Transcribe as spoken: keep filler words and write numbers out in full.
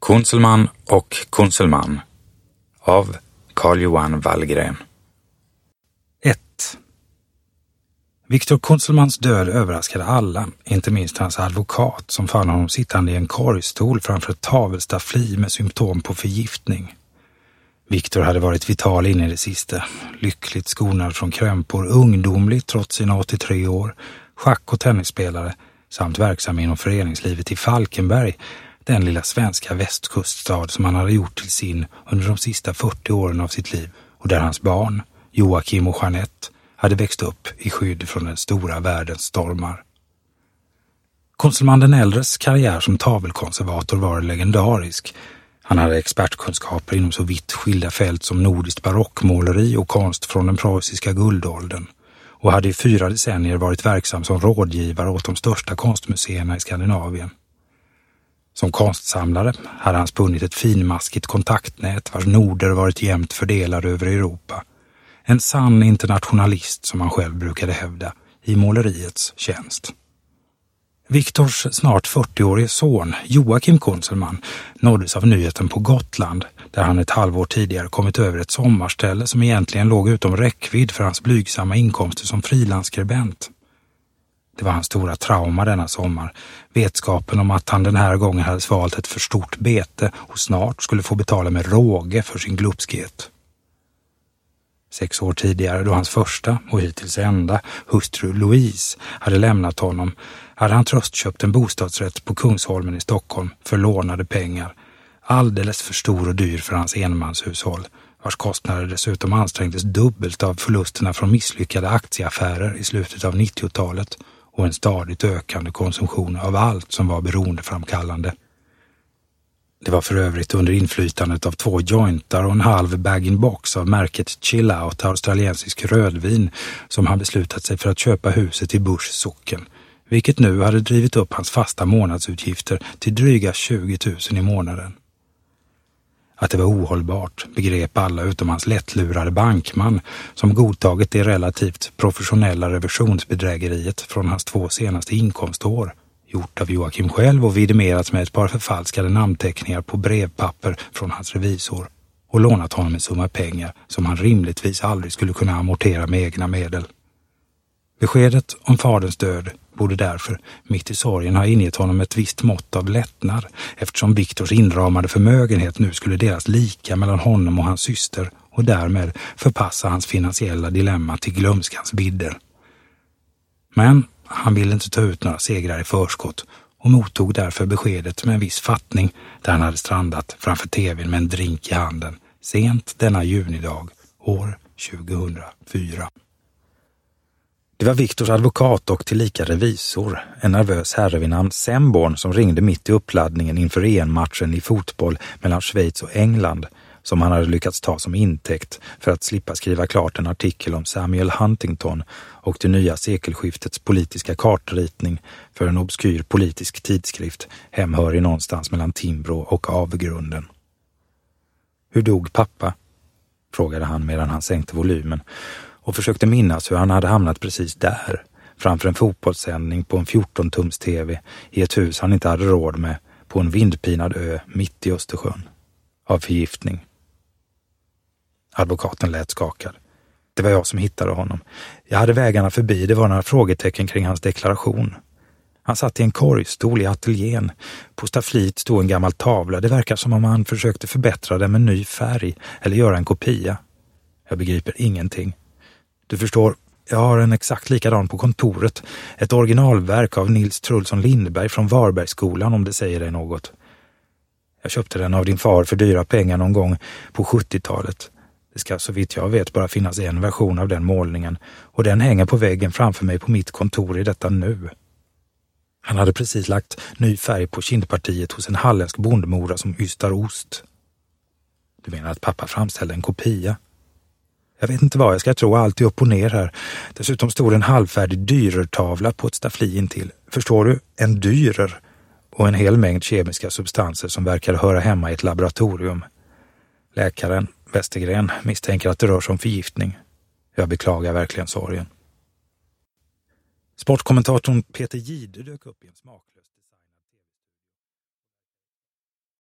Kunzelman och Kunzelman av Carl-Johan Wallgren. ett. Viktor Kunzelmans död överraskade alla, inte minst hans advokat som fann honom sittande i en korgstol framför ett tavelstaffli med symptom på förgiftning. Viktor hade varit vital in i det sista, lyckligt skonad från krämpor, ungdomlig trots sina åttiotre år, schack- och tennisspelare samt verksam inom föreningslivet i Falkenberg, den lilla svenska västkuststad som han hade gjort till sin under de sista fyrtio åren av sitt liv och där hans barn, Joakim och Jeanette, hade växt upp i skydd från den stora världens stormar. Kunzelman den äldres karriär som tavelkonservator var legendarisk. Han hade expertkunskaper inom så vitt skilda fält som nordiskt barockmåleri och konst från den preussiska guldåldern och hade i fyra decennier varit verksam som rådgivare åt de största konstmuseerna i Skandinavien. Som konstsamlare hade han spunnit ett finmaskigt kontaktnät vars noder varit jämnt fördelade över Europa. En sann internationalist som han själv brukade hävda i måleriets tjänst. Viktors snart fyrtioårige son, Joakim Kunzelman, nåddes av nyheten på Gotland där han ett halvår tidigare kommit över ett sommarställe som egentligen låg utom räckvidd för hans blygsamma inkomster som frilansskribent. Det var hans stora trauma denna sommar, vetskapen om att han den här gången hade svalt ett för stort bete och snart skulle få betala med råge för sin glupskhet. Sex år tidigare, då hans första och hittills enda hustru Louise hade lämnat honom, hade han tröstköpt en bostadsrätt på Kungsholmen i Stockholm för lånade pengar, alldeles för stor och dyr för hans enmanshushåll, vars kostnader dessutom ansträngdes dubbelt av förlusterna från misslyckade aktieaffärer i slutet av nittiotalet och en stadigt ökande konsumtion av allt som var beroendeframkallande. Det var för övrigt under inflytandet av två jointar och en halv bag-in-box av märket Chill Out australiensisk rödvin som han beslutat sig för att köpa huset i Bush socken, vilket nu hade drivit upp hans fasta månadsutgifter till dryga tjugo tusen i månaden. Att det var ohållbart begrep alla utom hans lättlurade bankman som godtagit det relativt professionella revisionsbedrägeriet från hans två senaste inkomstår, gjort av Joakim själv och vidimerats med ett par förfalskade namnteckningar på brevpapper från hans revisor och lånat honom en summa pengar som han rimligtvis aldrig skulle kunna amortera med egna medel. Beskedet om faderns död borde därför mitt i sorgen ha ingett honom ett visst mått av lättnad eftersom Viktors inramade förmögenhet nu skulle delas lika mellan honom och hans syster och därmed förpassa hans finansiella dilemma till glömskans vidder. Men han ville inte ta ut några segrar i förskott och mottog därför beskedet med en viss fattning där han hade strandat framför tvn med en drink i handen sent denna junidag år tjugohundrafyra. Det var Viktors advokat och tillika revisor, en nervös herre vid namn Semborn som ringde mitt i uppladdningen inför E M-matchen i fotboll mellan Schweiz och England som han hade lyckats ta som intäkt för att slippa skriva klart en artikel om Samuel Huntington och det nya sekelskiftets politiska kartritning för en obskyr politisk tidskrift hemhörig någonstans mellan Timbro och avgrunden. Hur dog pappa? Frågade han medan han sänkte volymen och försökte minnas hur han hade hamnat precis där, framför en fotbollssändning på en fjorton-tums tv i ett hus han inte hade råd med på en vindpinad ö mitt i Östersjön. Av förgiftning. Advokaten lät skakad. Det var jag som hittade honom. Jag hade vägarna förbi, det var några frågetecken kring hans deklaration. Han satt i en korgstol i ateljén. På staffliet stod en gammal tavla. Det verkar som om han försökte förbättra den med ny färg eller göra en kopia. Jag begriper ingenting. Du förstår, jag har en exakt likadan på kontoret. Ett originalverk av Nils Trullson Lindberg från Varbergsskolan om det säger dig något. Jag köpte den av din far för dyra pengar någon gång på sjuttiotalet. Det ska så vitt jag vet bara finnas en version av den målningen och den hänger på väggen framför mig på mitt kontor i detta nu. Han hade precis lagt ny färg på kindpartiet hos en halländsk bondmora som ystar ost. Du menar att pappa framställde en kopia? Jag vet inte vad jag ska tro, allt är upp och ner här. Dessutom stod en halvfärdig dyrertavla på ett staffli intill. Förstår du? En dyrer. Och en hel mängd kemiska substanser som verkar höra hemma i ett laboratorium. Läkaren, Westergren, misstänker att det rör sig om förgiftning. Jag beklagar verkligen sorgen. Sportkommentatorn Peter Gide dök upp i en smak.